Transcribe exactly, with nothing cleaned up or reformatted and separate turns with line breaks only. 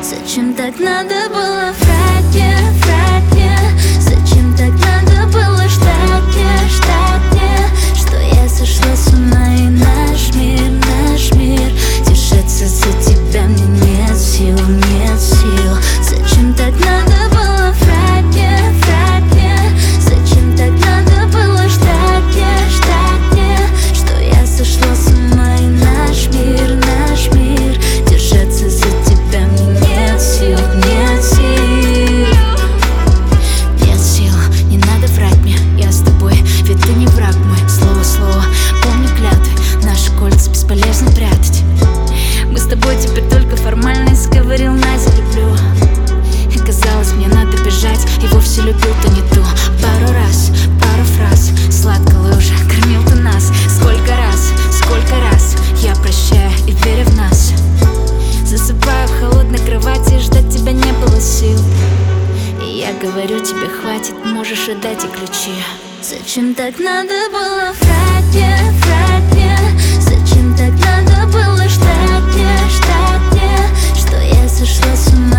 Зачем так надо было врать мне, врать мне? Зачем так надо было ждать мне, ждать мне? Что я сошла с ума и наш мир, наш мир держится за тебя, мне нет сил, нет сил. Зачем так надо было врать мне, врать мне? Зачем так надо было ждать мне, ждать мне? Что я сошла с ума и наш мир, наш мир держится за тебя, мне нет сил, нет сил. Нет сил, не надо врать мне, я с тобой, ведь ты не враг мой. Слово, слово, помню клятвы, наши кольца бесполезно прятать. Мы с тобой теперь только формальность, говорил Надя, люблю. И казалось, мне надо бежать, и вовсе любил-то не ту. Пару раз, пару фраз, сладко уже кормил ты нас. Сколько раз, сколько раз я прощаю и верю в нас. Засыпаю в холодной кровати, ждать тебя не было сил. И я говорю тебе, хватит, можешь отдать и ключи. Зачем так надо было врать мне, врать мне? Зачем так надо было ждать мне, ждать мне? Что я сошла с ума